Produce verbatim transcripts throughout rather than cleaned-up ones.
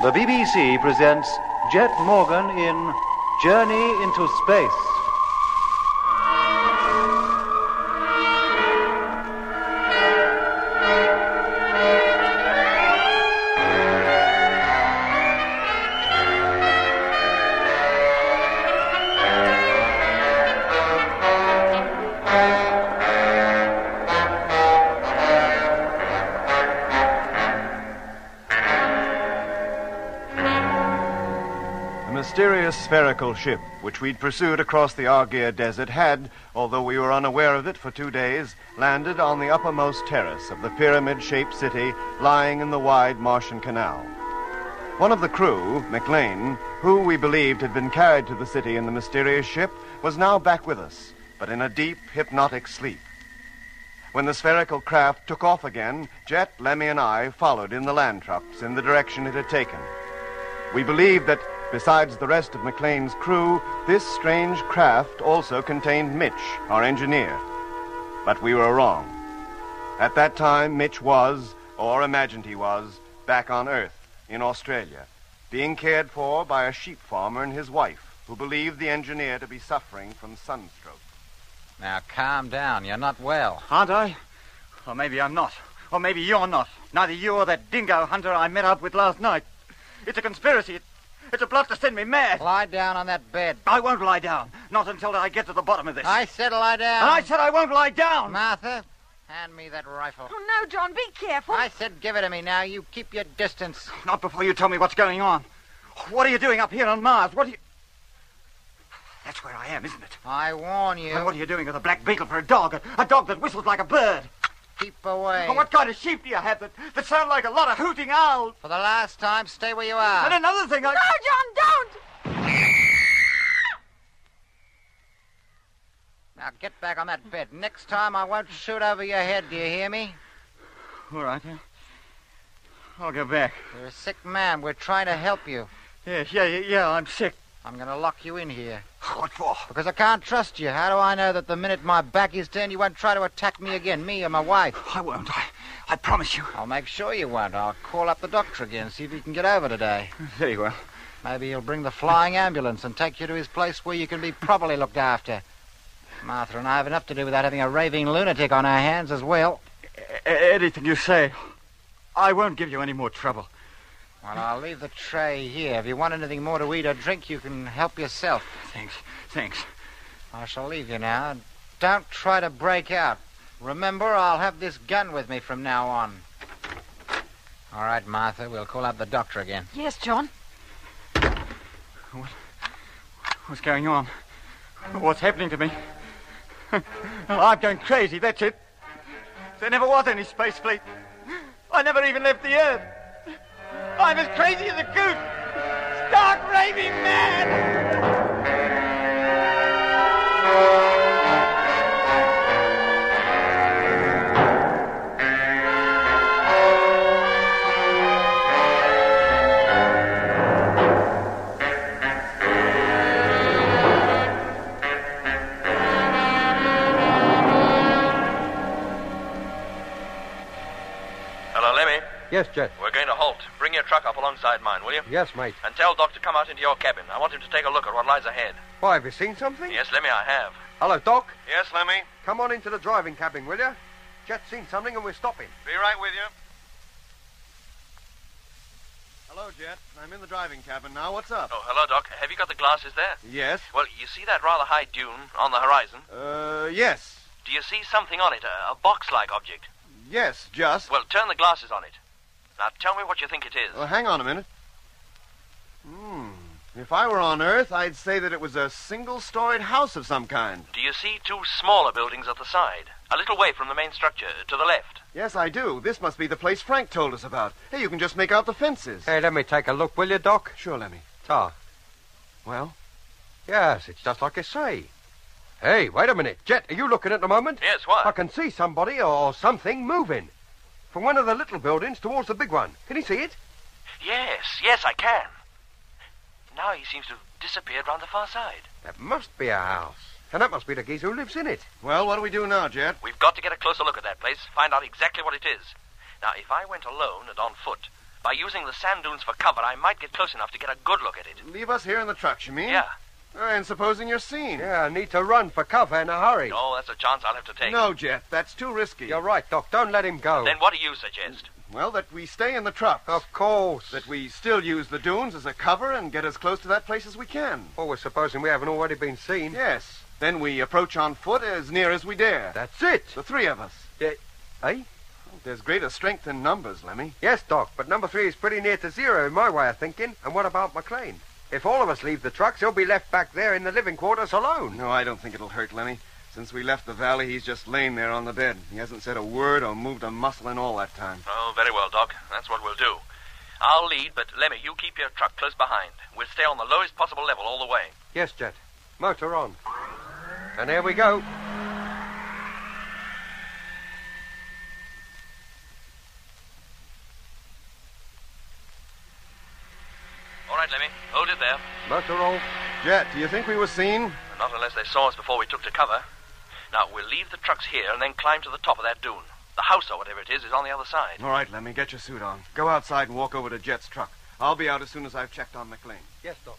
The B B C presents Jet Morgan in Journey into Space. The mysterious spherical ship, which we'd pursued across the Argier Desert, had, although we were unaware of it for two days, landed on the uppermost terrace of the pyramid-shaped city lying in the wide Martian Canal. One of the crew, McLean, who we believed had been carried to the city in the mysterious ship, was now back with us, but in a deep, hypnotic sleep. When the spherical craft took off again, Jet, Lemmy, and I followed in the land trucks in the direction it had taken. We believed that, besides the rest of McLean's crew, this strange craft also contained Mitch, our engineer. But we were wrong. At that time, Mitch was, or imagined he was, back on Earth, in Australia, being cared for by a sheep farmer and his wife, who believed the engineer to be suffering from sunstroke. Now, calm down. You're not well. Aren't I? Or maybe I'm not. Or maybe you're not. Neither you or that dingo hunter I met up with last night. It's a conspiracy. It's a plot to send me mad. Lie down on that bed. I won't lie down. Not until I get to the bottom of this. I said lie down. And I said I won't lie down. Martha, hand me that rifle. Oh, no, John, be careful. I said give it to me now. You keep your distance. Not before you tell me what's going on. What are you doing up here on Mars? What are you... That's where I am, isn't it? I warn you. And what are you doing with a black beetle for a dog? A, a dog that whistles like a bird? Keep away. And what kind of sheep do you have that, that sound like a lot of hooting owls? For the last time, stay where you are. And another thing, I... No, John, don't! Now get back on that bed. Next time I won't shoot over your head, do you hear me? All right, yeah. I'll go back. You're a sick man. We're trying to help you. Yes, yeah, yeah, yeah, I'm sick. I'm going to lock you in here. What for? Because I can't trust you. How do I know that the minute my back is turned, you won't try to attack me again, me or my wife? I won't. I, I promise you. I'll make sure you won't. I'll call up the doctor again, see if he can get over today. Very well. Maybe he'll bring the flying ambulance and take you to his place where you can be properly looked after. Martha and I have enough to do without having a raving lunatic on our hands as well. A- anything you say. I won't give you any more trouble. Well, I'll leave the tray here. If you want anything more to eat or drink, you can help yourself. Thanks. Thanks. I shall leave you now. Don't try to break out. Remember, I'll have this gun with me from now on. All right, Martha, we'll call up the doctor again. Yes, John. What? What's going on? What's happening to me? I'm going crazy, that's it. There never was any space fleet. I never even left the Earth. I'm as crazy as a goose. Stark raving mad! Yes, Jet. We're going to halt. Bring your truck up alongside mine, will you? Yes, mate. And tell Doc to come out into your cabin. I want him to take a look at what lies ahead. Why, have you seen something? Yes, Lemmy, I have. Hello, Doc. Yes, Lemmy? Come on into the driving cabin, will you? Jet's seen something and we're stopping. Be right with you. Hello, Jet. I'm in the driving cabin now. What's up? Oh, hello, Doc. Have you got the glasses there? Yes. Well, you see that rather high dune on the horizon? Uh, yes. Do you see something on it, a, a box-like object? Yes, just. Well, turn the glasses on it. Now, tell me what you think it is. Well, hang on a minute. Hmm. If I were on Earth, I'd say that it was a single-storied house of some kind. Do you see two smaller buildings at the side? A little way from the main structure, to the left. Yes, I do. This must be the place Frank told us about. Hey, you can just make out the fences. Hey, let me take a look, will you, Doc? Sure, Lemmy. Ta. Well? Yes, it's just like you say. Hey, wait a minute. Jet, are you looking at the moment? Yes, what? I can see somebody or something moving. From one of the little buildings towards the big one. Can you see it? Yes, yes, I can. Now he seems to have disappeared round the far side. That must be a house. And that must be the geezer who lives in it. Well, what do we do now, Jet? We've got to get a closer look at that place, find out exactly what it is. Now, if I went alone and on foot, By using the sand dunes for cover, I might get close enough to get a good look at it. Leave us here in the trucks, you mean? Yeah. Uh, and supposing you're seen? Yeah, I need to run for cover in a hurry. Oh, that's a chance I'll have to take. No, Jet, that's too risky. You're right, Doc. Don't let him go. Then what do you suggest? Well, that we stay in the trucks. Of course. That we still use the dunes as a cover and get as close to that place as we can. Oh, we're supposing we haven't already been seen. Yes. Then we approach on foot as near as we dare. That's it. The three of us. Yeah. Eh? There's greater strength in numbers, Lemmy. Yes, Doc, but number three is pretty near to zero in my way of thinking. And what about McLean? If all of us leave the trucks, he'll be left back there in the living quarters alone. No, I don't think it'll hurt, Lemmy. Since we left the valley, he's just lain there on the bed. He hasn't said a word or moved a muscle in all that time. Oh, very well, Doc. That's what we'll do. I'll lead, but Lemmy, you keep your truck close behind. We'll stay on the lowest possible level all the way. Yes, Jet. Motor on. And here we go. All right, Lemmy. Hold it there. Motor off. Jet, do you think we were seen? Not unless they saw us before we took to cover. Now, we'll leave the trucks here and then climb to the top of that dune. The house, or whatever it is, is on the other side. All right, Lemmy, get your suit on. Go outside and walk over to Jet's truck. I'll be out as soon as I've checked on McLean. Yes, Doc.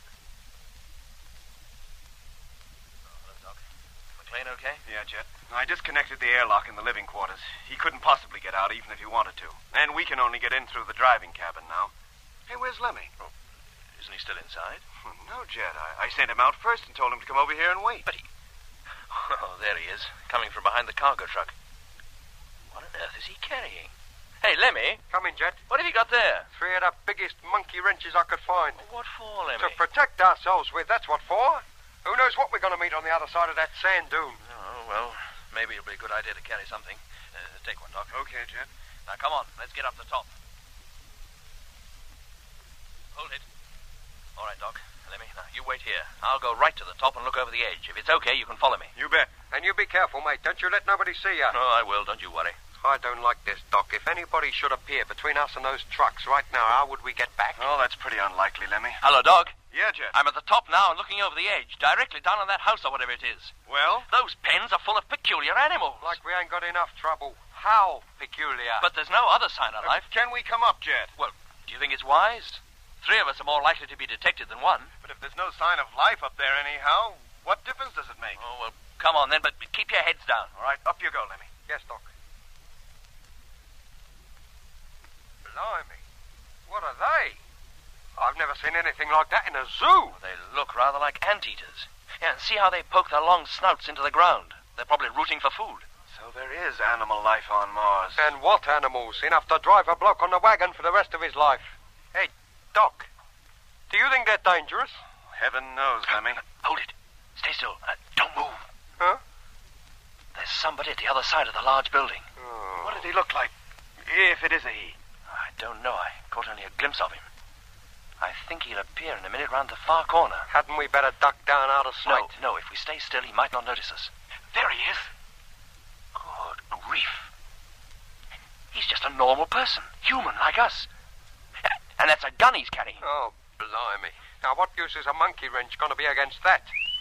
Hello, Doc. McLean okay? Yeah, Jet. I disconnected the airlock in the living quarters. He couldn't possibly get out, even if he wanted to. And we can only get in through the driving cabin now. Hey, where's Lemmy? Oh, isn't he still inside? No, Jet. I, I sent him out first and told him to come over here and wait. But he... Oh, there he is, coming from behind the cargo truck. What on earth is he carrying? Hey, Lemmy, Come in, Jet. what have you got there? Three of the biggest monkey wrenches I could find. What for, Lemmy? To protect ourselves with, that's what for. Who knows what we're going to meet on the other side of that sand dune? Oh, well, maybe it'll be a good idea to carry something. Uh, take one, Doc. Okay, Jet. Now, come on, let's get up the top. Hold it. All right, Doc. Lemmy, now, you wait here. I'll go right to the top and look over the edge. If it's okay, you can follow me. You bet. And you be careful, mate. Don't you let nobody see you. Oh, I will. Don't you worry. I don't like this, Doc. If anybody should appear between us and those trucks right now, how would we get back? Oh, that's pretty unlikely, Lemmy. Hello, Doc. Yeah, Jet. I'm at the top now and looking over the edge, directly down on that house or whatever it is. Well? Those pens are full of peculiar animals. Like we ain't got enough trouble. How peculiar? But there's no other sign of life. Can we come up, Jet? Well, do you think it's wise? Three of us are more likely to be detected than one. But if there's no sign of life up there anyhow, what difference does it make? Oh, well, come on then, but keep your heads down. All right, up you go, Lemmy. Yes, Doc. Blimey. What are they? I've never seen anything like that in a zoo. They look rather like anteaters. Yeah, and see how they poke their long snouts into the ground. They're probably rooting for food. So there is animal life on Mars. And what animals? Enough to drive a bloke on the wagon for the rest of his life. Hey, Doc, do you think they're dangerous? Heaven knows, Lemmy. Hold it. Stay still. Uh, don't move. Huh? There's somebody at the other side of the large building. Oh. What did he look like? If it is a he. I don't know. I caught only a glimpse of him. I think he'll appear in a minute round the far corner. Hadn't we better duck down out of sight? No, no. If we stay still, he might not notice us. There he is. Good grief. He's just a normal person. Human, like us. And that's a gun he's carrying. Oh, blimey. Now, what use is a monkey wrench going to be against that?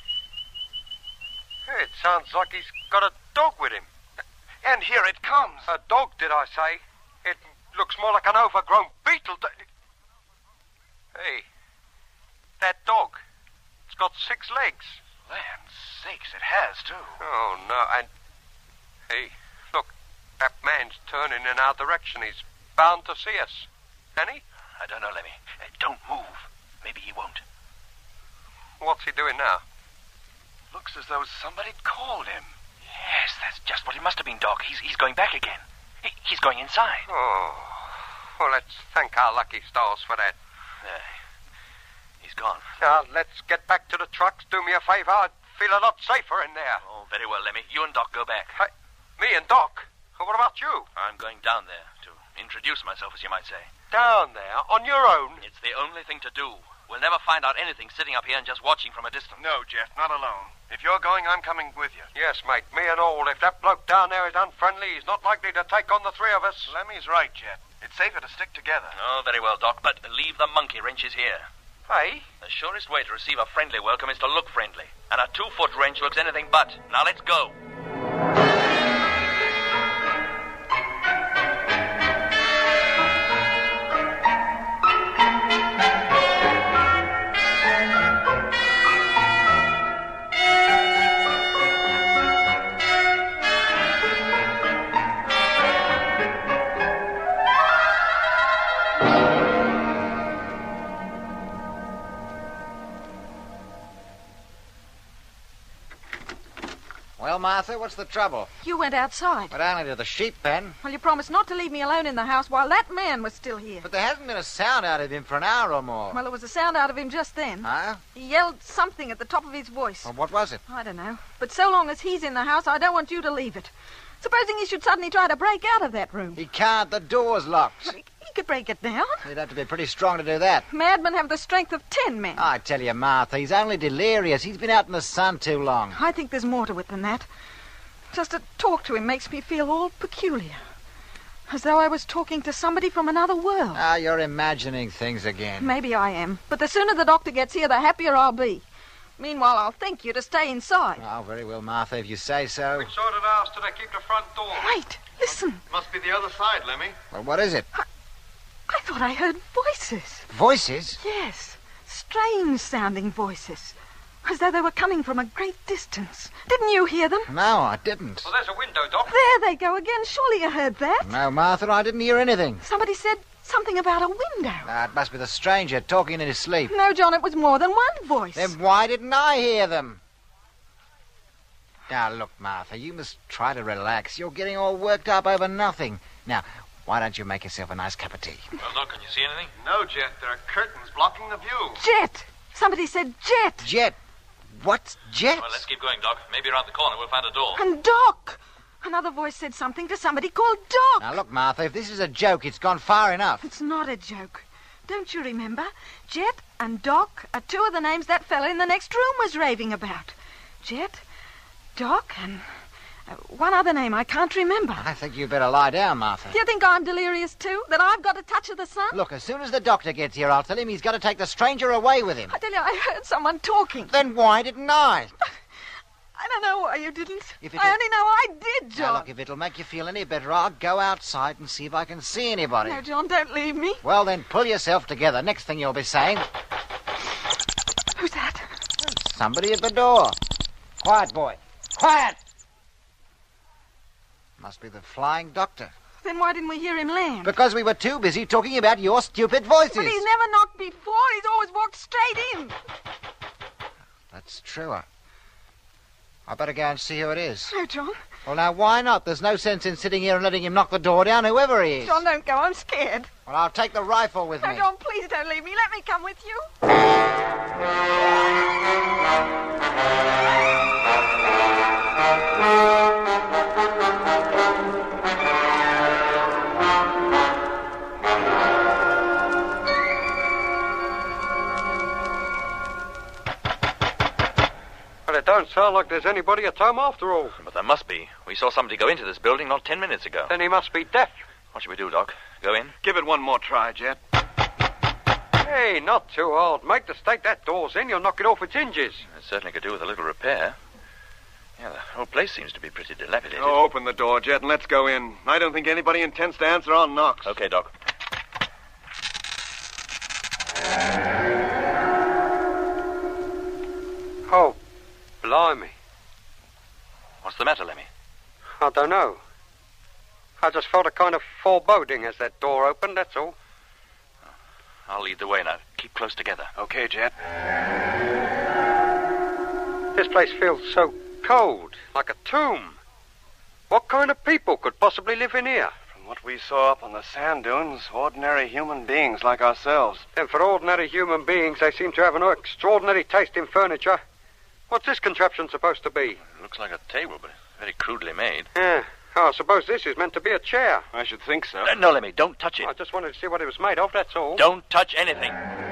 It sounds like he's got a dog with him. And here it comes. A dog, did I say? It looks more like an overgrown beetle. Hey, that dog. It's got six legs. Land sakes, it has, too. Oh, no, and... Hey, look, that man's turning in our direction. He's bound to see us. Ain't he? I don't know, Lemmy. Uh, don't move. Maybe he won't. What's he doing now? Looks as though somebody'd called him. Yes, that's just what it must have been, Doc. He's, he's going back again. He, he's going inside. Oh, well, let's thank our lucky stars for that. There. He's gone. Now, let's get back to the trucks. Do me a favor. I'd feel a lot safer in there. Oh, very well, Lemmy. You and Doc go back. Hey, me and Doc? What about you? I'm going down there to introduce myself, as you might say. Down there? On your own? It's the only thing to do. We'll never find out anything sitting up here and just watching from a distance. No, Jeff, not alone. If you're going, I'm coming with you. Yes, mate, me and all. If that bloke down there is unfriendly, he's not likely to take on the three of us. Lemmy's right, Jeff. It's safer to stick together. Oh, very well, Doc, but leave the monkey wrenches here. Hey? The surest way to receive a friendly welcome is to look friendly. And a two-foot wrench looks anything but. Now let's go. Well, Martha, what's the trouble? You went outside. But only to the sheep pen. Well, you promised not to leave me alone in the house while that man was still here. But there hasn't been a sound out of him for an hour or more. Well, there was a sound out of him just then. Huh? He yelled something at the top of his voice. Well, what was it? I don't know. But so long as he's in the house, I don't want you to leave it. Supposing he should suddenly try to break out of that room. He can't. The door's locked. He, he could break it down. He'd have to be pretty strong to do that. Madmen have the strength of ten men. I tell you, Martha, he's only delirious. He's been out in the sun too long. I think there's more to it than that. Just to talk to him makes me feel all peculiar. As though I was talking to somebody from another world. Ah, you're imagining things again. Maybe I am. But the sooner the doctor gets here, the happier I'll be. Meanwhile, I'll thank you to stay inside. Oh, very well, Martha, if you say so. Which sort of house do they keep the front door? Wait, listen. Must be the other side, Lemmy. Well, what is it? I thought I heard voices. Voices? Yes, strange-sounding voices. As though they were coming from a great distance. Didn't you hear them? No, I didn't. Well, there's a window, Doc. There they go again. Surely you heard that. No, Martha, I didn't hear anything. Somebody said something about a window. Ah, it must be the stranger talking in his sleep. No, John, it was more than one voice. Then why didn't I hear them? Now, look, Martha, you must try to relax. You're getting all worked up over nothing. Now, why don't you make yourself a nice cup of tea? Well, Doc, can you see anything? No, Jet. There are curtains blocking the view. Jet! Somebody said Jet! Jet? What's Jet? Well, let's keep going, Doc. Maybe around the corner we'll find a door. And Doc! Another voice said something to somebody called Doc. Now, look, Martha, if this is a joke, it's gone far enough. It's not a joke. Don't you remember? Jet and Doc are two of the names that fella in the next room was raving about. Jet, Doc, and uh, one other name I can't remember. I think you'd better lie down, Martha. Do you think I'm delirious too? That I've got a touch of the sun? Look, as soon as the doctor gets here, I'll tell him he's got to take the stranger away with him. I tell you, I heard someone talking. Then why didn't I? I don't know why you didn't. If it I is- only know I did, John. Now, look, if it'll make you feel any better, I'll go outside and see if I can see anybody. No, John, don't leave me. Well, then, pull yourself together. Next thing you'll be saying, Who's that? somebody at the door. Quiet, boy. Quiet! Must be the flying doctor. Then why didn't we hear him land? Because we were too busy talking about your stupid voices. But he's never knocked before. He's always walked straight in. That's true. I... I better go and see who it is. No, John. Well, now, why not? There's no sense in sitting here and letting him knock the door down, whoever he is. John, don't go. I'm scared. Well, I'll take the rifle with No, me. John, please don't leave me. Let me come with you. Well, it don't sound like there's anybody at home after all. But there must be. We saw somebody go into this building not ten minutes ago. Then he must be deaf. What should we do, Doc? Go in? Give it one more try, Jet. Hey, not too hard. Make the stake that door's in, you'll knock it off its hinges. It certainly could do with a little repair. Yeah, the whole place seems to be pretty dilapidated. Oh, open the door, Jet, and let's go in. I don't think anybody intends to answer on knocks. Okay, Doc. Oh, blimey. What's the matter, Lemmy? I don't know. I just felt a kind of foreboding as that door opened, that's all. I'll lead the way now. Keep close together. Okay, Jet. This place feels so cold, like a tomb. What kind of people could possibly live in here? From what we saw up on the sand dunes, ordinary human beings like ourselves. And for ordinary human beings, they seem to have an extraordinary taste in furniture. What's this contraption supposed to be? It looks like a table, but it's very crudely made. Yeah. Oh, I suppose this is meant to be a chair. I should think so. Uh, no, Lemmy, don't touch it. I just wanted to see what it was made of, that's all. Don't touch anything.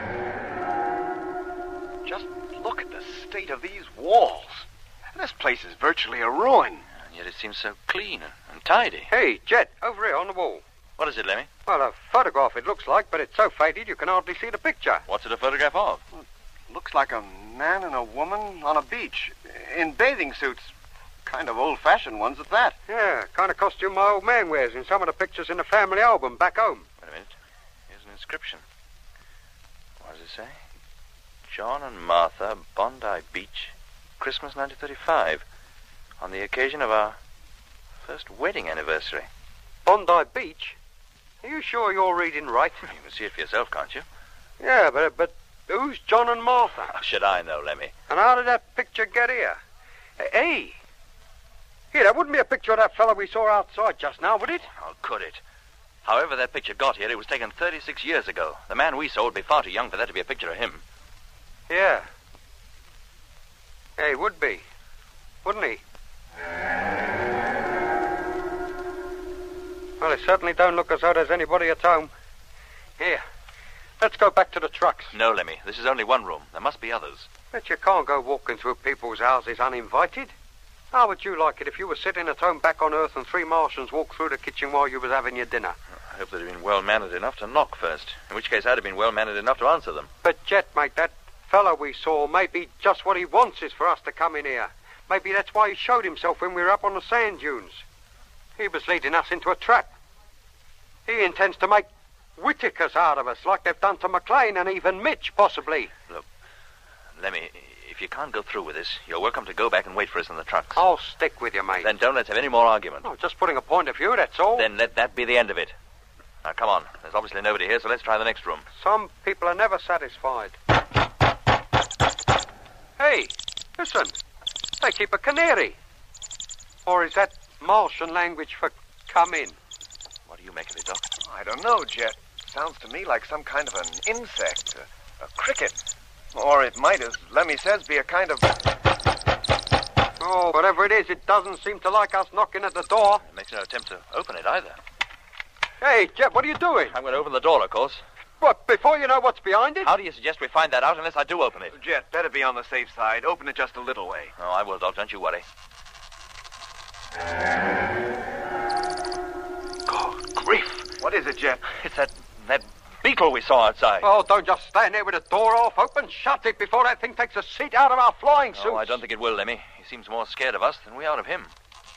Just look at the state of these walls. This place is virtually a ruin. And yet it seems so clean and, and tidy. Hey, Jet, over here on the wall. What is it, Lemmy? Well, a photograph it looks like, but it's so faded you can hardly see the picture. What's it a photograph of? Looks like a man and a woman on a beach, in bathing suits. Kind of old-fashioned ones at that. Yeah, kind of costume my old man wears in some of the pictures in the family album back home. Wait a minute. Here's an inscription. What does it say? John and Martha, Bondi Beach, Christmas nineteen thirty-five, on the occasion of our first wedding anniversary. Bondi Beach? Are you sure you're reading right? You can see it for yourself, can't you? Yeah, but but who's John and Martha? How should I know, Lemmy? And how did that picture get here? Hey, Here, that wouldn't be a picture of that fellow we saw outside just now, would it? How could it? However that picture got here, it was taken thirty-six years ago. The man we saw would be far too young for that to be a picture of him. Yeah. Yeah, he would be. Wouldn't he? Well, it certainly don't look as though there's anybody at home. Here, let's go back to the trucks. No, Lemmy. This is only one room. There must be others. But you can't go walking through people's houses uninvited. How would you like it if you were sitting at home back on Earth and three Martians walked through the kitchen while you was having your dinner? I hope they'd have been well-mannered enough to knock first, in which case I'd have been well-mannered enough to answer them. But, Jet, mate, that fellow we saw, maybe just what he wants is for us to come in here. Maybe that's why he showed himself when we were up on the sand dunes. He was leading us into a trap. He intends to make Whitakers out of us, like they've done to McLean and even Mitch, possibly. Look, Lemmy, if you can't go through with this, you're welcome to go back and wait for us in the trucks. I'll stick with you, mate. Then don't let's have any more argument. Oh, just putting a point of view, that's all. Then let that be the end of it. Now, come on. There's obviously nobody here, so let's try the next room. Some people are never satisfied. Hey, listen. They keep a canary. Or is that Martian language for come in? What do you make of it, Doc? I don't know, Jet. Sounds to me like some kind of an insect, a, a cricket. Or it might, as Lemmy says, be a kind of... Oh, whatever it is, it doesn't seem to like us knocking at the door. It makes no attempt to open it either. Hey, Jet, what are you doing? I'm going to open the door, of course. What, before you know what's behind it? How do you suggest we find that out unless I do open it? Jet, better be on the safe side. Open it just a little way. Oh, I will, Doc. Don't you worry. Good grief. What is it, Jet? It's that, that beetle we saw outside. Oh, don't just stand there with the door off. Open, shut it before that thing takes a seat out of our flying suits. Oh, I don't think it will, Lemmy. He seems more scared of us than we are of him.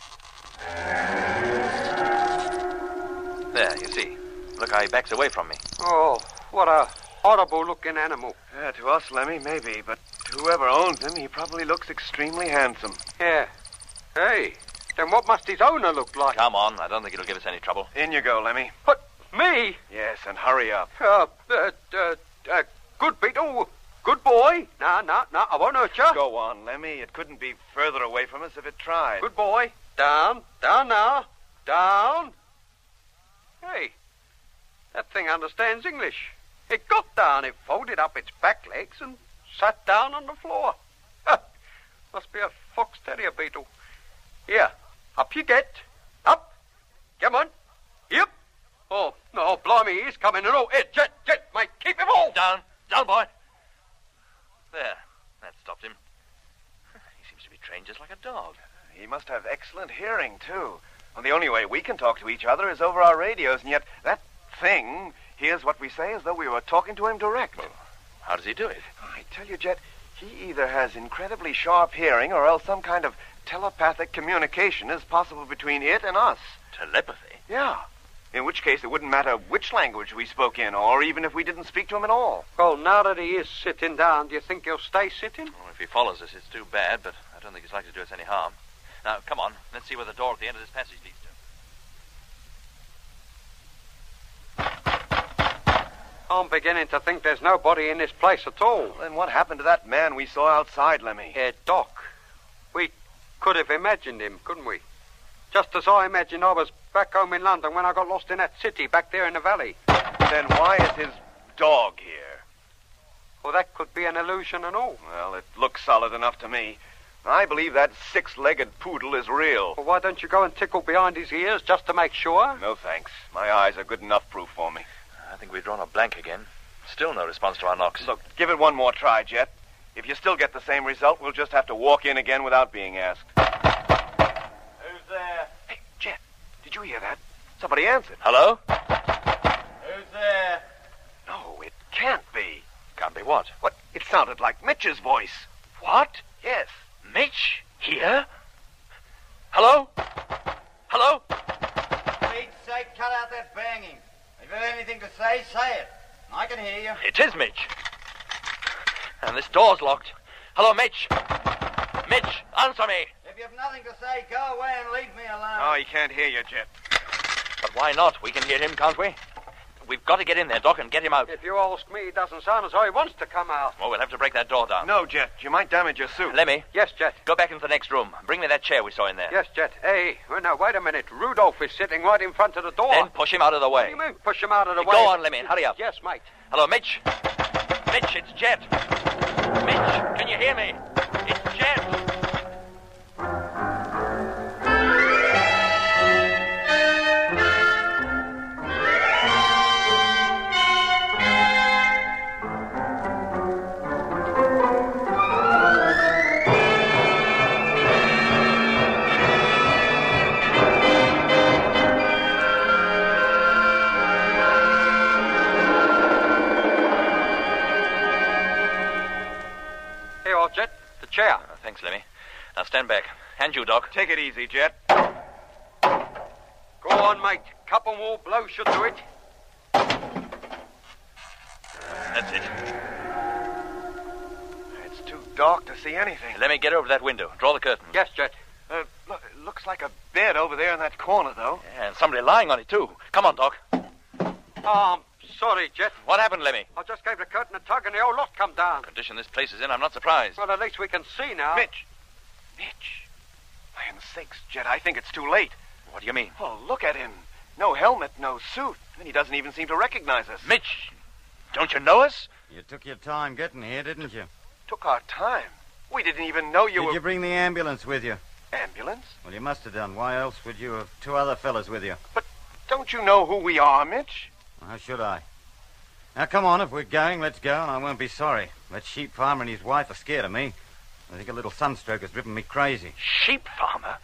There, you see. Look how he backs away from me. Oh, what a horrible-looking animal. Yeah, to us, Lemmy, maybe, but to whoever owns him, he probably looks extremely handsome. Yeah. Hey, then what must his owner look like? Come on, I don't think it'll give us any trouble. In you go, Lemmy. But me? Yes, and hurry up. Uh, uh, uh, uh good beetle. Good boy. No, no, no, I won't hurt you. Go on, Lemmy. It couldn't be further away from us if it tried. Good boy. Down, down now. Down. Hey, that thing understands English. It got down, it folded up its back legs and sat down on the floor. Must be a fox terrier beetle. Here, up you get. Up. Come on. Yep. Oh, no, blimey, he's coming. No, hey, Jet, Jet, mate, keep him all. Down, down, boy. There, that stopped him. He seems to be trained just like a dog. He must have excellent hearing, too. Well, the only way we can talk to each other is over our radios, and yet that thing hears what we say as though we were talking to him direct. Well, how does he do it? I tell you, Jet, he either has incredibly sharp hearing or else some kind of telepathic communication is possible between it and us. Telepathy? Yeah. In which case it wouldn't matter which language we spoke in, or even if we didn't speak to him at all. Well, now that he is sitting down, do you think he'll stay sitting? Well, if he follows us, it's too bad, but I don't think he's likely to do us any harm. Now, come on. Let's see where the door at the end of this passage leads to. I'm beginning to think there's nobody in this place at all. Then what happened to that man we saw outside, Lemmy? Yeah, Doc. We could have imagined him, couldn't we? Just as I imagined I was back home in London when I got lost in that city back there in the valley. Then why is his dog here? Well, that could be an illusion and all. Well, it looks solid enough to me. I believe that six-legged poodle is real. Well, why don't you go and tickle behind his ears just to make sure? No, thanks. My eyes are good enough proof for me. I think we've drawn a blank again. Still no response to our knocks. Look, give it one more try, Jet. If you still get the same result, we'll just have to walk in again without being asked. Who's there? Hey, Jet, did you hear that? Somebody answered. Hello? Who's there? No, it can't be. Can't be what? What? It sounded like Mitch's voice. What? Yes. Mitch? Here? Hello? Hello? For Pete's sake, cut out that banging. If you've anything to say, say it. I can hear you. It is Mitch. And this door's locked. Hello, Mitch. Mitch, answer me. If you've nothing to say, go away and leave me alone. Oh, he can't hear you, Jet. But why not? We can hear him, can't we? We've got to get in there, Doc, and get him out. If you ask me, he doesn't sound as though he wants to come out. Well, we'll have to break that door down. No, Jet. You might damage your suit. Lemmy. Yes, Jet. Go back into the next room. Bring me that chair we saw in there. Yes, Jet. Hey, well, now, wait a minute. Rudolph is sitting right in front of the door. Then push him out of the way. What do you mean, push him out of the Go way? on, Lemmy, and hurry up. Yes, mate. Hello, Mitch. Mitch, it's Jet. Mitch, can you hear me? It's Jet. Jet, the chair. Uh, thanks, Lemmy. Now stand back. And you, Doc. Take it easy, Jet. Go on, mate. Couple more blows should do it. That's it. It's too dark to see anything. Let me get over that window. Draw the curtain. Yes, Jet. Uh, look, it looks like a bed over there in that corner, though. Yeah, and somebody lying on it, too. Come on, Doc. Oh, I'm sorry, Jet. What happened, Lemmy? I just gave the curtain a tug and the whole lot come down. The condition this place is in, I'm not surprised. Well, at least we can see now. Mitch. Mitch. Land sakes, Jet, I think it's too late. What do you mean? Oh, look at him. No helmet, no suit. And he doesn't even seem to recognize us. Mitch, don't you know us? You took your time getting here, didn't you? Took our time. We didn't even know you Did were... you bring the ambulance with you? Ambulance? Well, you must have done. Why else would you have two other fellas with you? But don't you know who we are, Mitch? How should I? Now, come on. If we're going, let's go, and I won't be sorry. That sheep farmer and his wife are scared of me. I think a little sunstroke has driven me crazy. Sheep farmer?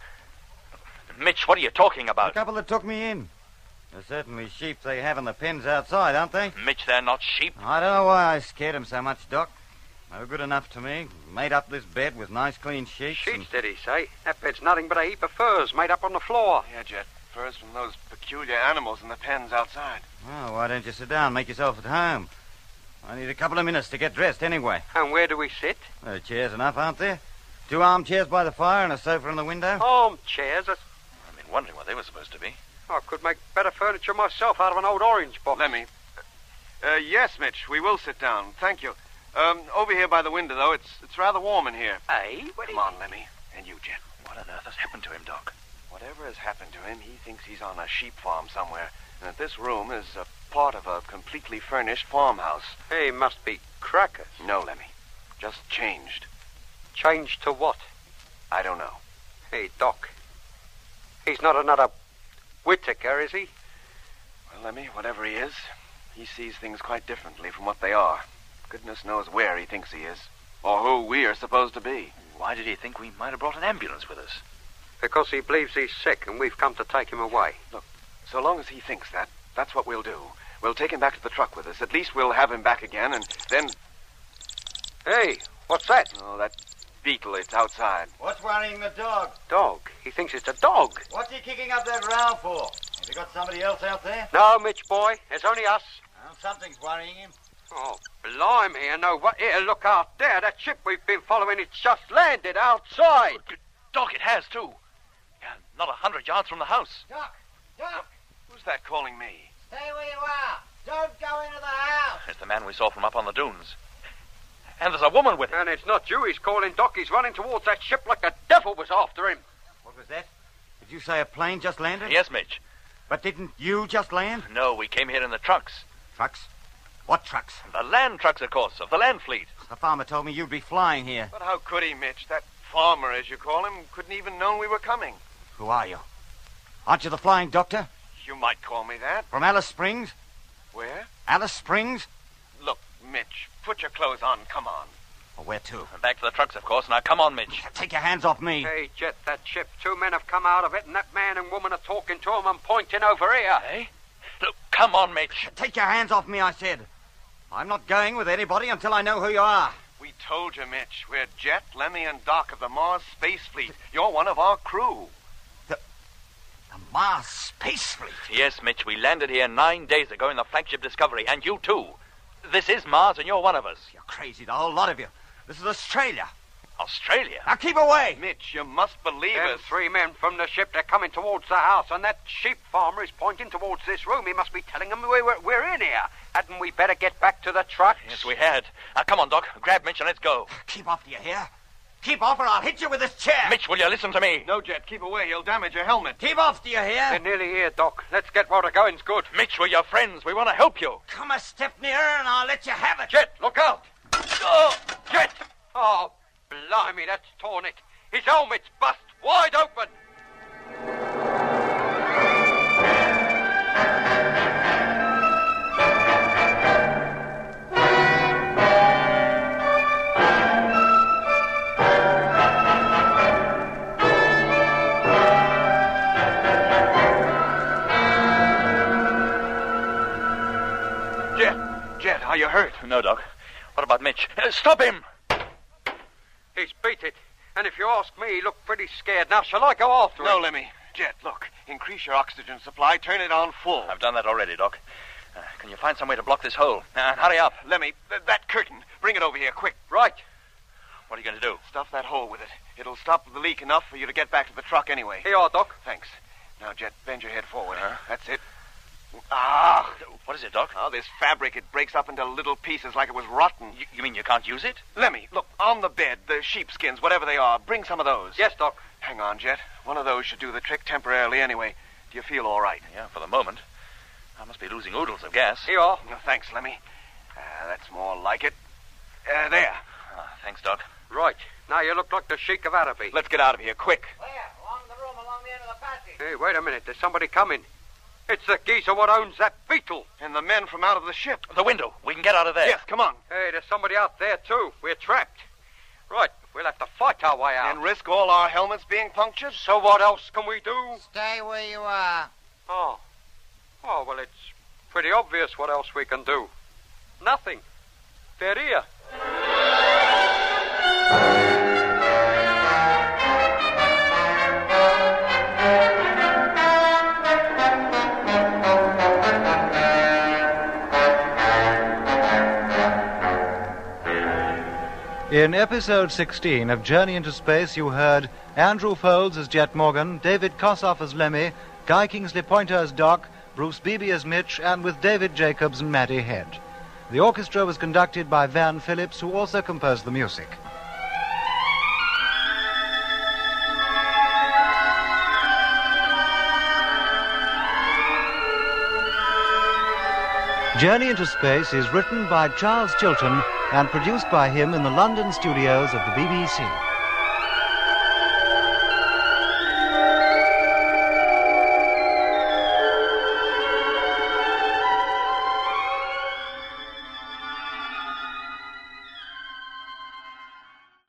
Mitch, what are you talking A about? couple that took me in. They're certainly sheep they have in the pens outside, aren't they? Mitch, they're not sheep. I don't know why I scared them so much, Doc. They were good enough to me. Made up this bed with nice clean sheets. Sheets, and- did he say? That bed's nothing but a heap of furs made up on the floor. Yeah, Jet. Furs from those peculiar animals in the pens outside. Oh, why don't you sit down and make yourself at home? I need a couple of minutes to get dressed anyway. And where do we sit? There are chairs enough, aren't there? Two armchairs by the fire and a sofa in the window. Armchairs. That's... I've been wondering what they were supposed to be. I could make better furniture myself out of an old orange box. Lemmy. Uh, yes, Mitch, we will sit down. Thank you. Um, over here by the window, though, it's it's rather warm in here. Eh? What Come on, Lemmy. And you, Jet. What on earth has happened to him, Doc? Whatever has happened to him, he thinks he's on a sheep farm somewhere, and that this room is a part of a completely furnished farmhouse. He must be crackers. No, Lemmy. Just changed. Changed to what? I don't know. Hey, Doc. He's not another Whittaker, is he? Well, Lemmy, whatever he is, he sees things quite differently from what they are. Goodness knows where he thinks he is, or who we are supposed to be. Why did he think we might have brought an ambulance with us? Because he believes he's sick and we've come to take him away. Look, so long as he thinks that, that's what we'll do. We'll take him back to the truck with us. At least we'll have him back again, and then... Hey, what's that? Oh, that beetle, it's outside. What's worrying the dog? Dog. He thinks it's a dog. What's he kicking up that row for? Have you got somebody else out there? No, Mitch boy. It's only us. Well, something's worrying him. Oh, blimey, I know what. Here, look out there. That ship we've been following, it's just landed outside. Doc, it has, too. Yeah, not a hundred yards from the house. Doc! Doc! Who's that calling me? Stay where you are! Don't go into the house! It's the man we saw from up on the dunes. And there's a woman with him. And it's not you he's calling, Doc. He's running towards that ship like the devil was after him. What was that? Did you say a plane just landed? Yes, Mitch. But didn't you just land? No, we came here in the trucks. Trucks? What trucks? The land trucks, of course, of the land fleet. The farmer told me you'd be flying here. But how could he, Mitch? That farmer, as you call him, couldn't even known we were coming. Who are you? Aren't you the flying doctor? You might call me that. From Alice Springs? Where? Alice Springs? Look, Mitch, put your clothes on. Come on. Well, where to? And back to the trucks, of course. Now, come on, Mitch. Take your hands off me. Hey, Jet, that ship. Two men have come out of it, and that man and woman are talking to him and pointing over here. Hey? Look, come on, Mitch. Take your hands off me, I said. I'm not going with anybody until I know who you are. We told you, Mitch. We're Jet, Lemmy, and Doc of the Mars Space Fleet. You're one of our crew. The, the Mars Space Fleet? Yes, Mitch, we landed here nine days ago in the flagship Discovery, and you too. This is Mars, and you're one of us. You're crazy, the whole lot of you. This is Australia. Australia? Now keep away! Mitch, you must believe Them us. three men from the ship, they're coming towards the house, and that sheep farmer is pointing towards this room. He must be telling them we we're, we're in here. Hadn't we better get back to the trucks? Yes, we had. Now, come on, Doc. Grab Mitch and let's go. Keep off, do you hear? Keep off or I'll hit you with this chair! Mitch, will you listen to me? No, Jet, keep away. He'll damage your helmet. Keep off, do you hear? They're nearly here, Doc. Let's get while the going's good. Mitch, we're your friends. We want to help you. Come a step nearer and I'll let you have it. Jet, look out! Oh, Jet! Oh, blimey, that's torn it. His helmet's bust wide open. Jet, are you hurt? No, Doc. What about Mitch? Uh, stop him! He's beat it. And if you ask me, he looked pretty scared. Now, shall I go after him? No, Lemmy. Jet, look. Increase your oxygen supply. Turn it on full. I've done that already, Doc. Uh, can you find some way to block this hole? Uh, hurry up. Lemmy, th- that curtain. Bring it over here, quick. Right. What are you going to do? Stuff that hole with it. It'll stop the leak enough for you to get back to the truck anyway. Here you are, Doc. Thanks. Now, Jet, bend your head forward. Huh? That's it. Ah! What is it, Doc? Oh, this fabric, it breaks up into little pieces like it was rotten. You, you mean you can't use it? Lemmy, look, on the bed, the sheepskins, whatever they are, bring some of those. Yes, Doc. Hang on, Jet. One of those should do the trick temporarily anyway. Do you feel all right? Yeah, for the moment. I must be losing oodles of gas. Here you are. No, thanks, Lemmy. Uh, that's more like it. Uh, there. Ah, thanks, Doc. Right. Now you look like the Sheik of Araby. Let's get out of here, quick. Where? Along the room, along the end of the passage. Hey, wait a minute. There's somebody coming. It's the geezer what owns that beetle. And the men from out of the ship. The window. We can get out of there. Yes, come on. Hey, there's somebody out there, too. We're trapped. Right. We'll have to fight our way out. And risk all our helmets being punctured? So what else can we do? Stay where you are. Oh. Oh, well, it's pretty obvious what else we can do. Nothing. They're here. In episode sixteen of Journey into Space, you heard Andrew Folds as Jet Morgan, David Kossoff as Lemmy, Guy Kingsley Pointer as Doc, Bruce Beebe as Mitch, and with David Jacobs and Matty Head. The orchestra was conducted by Van Phillips, who also composed the music. Journey into Space is written by Charles Chilton and produced by him in the London studios of the B B C.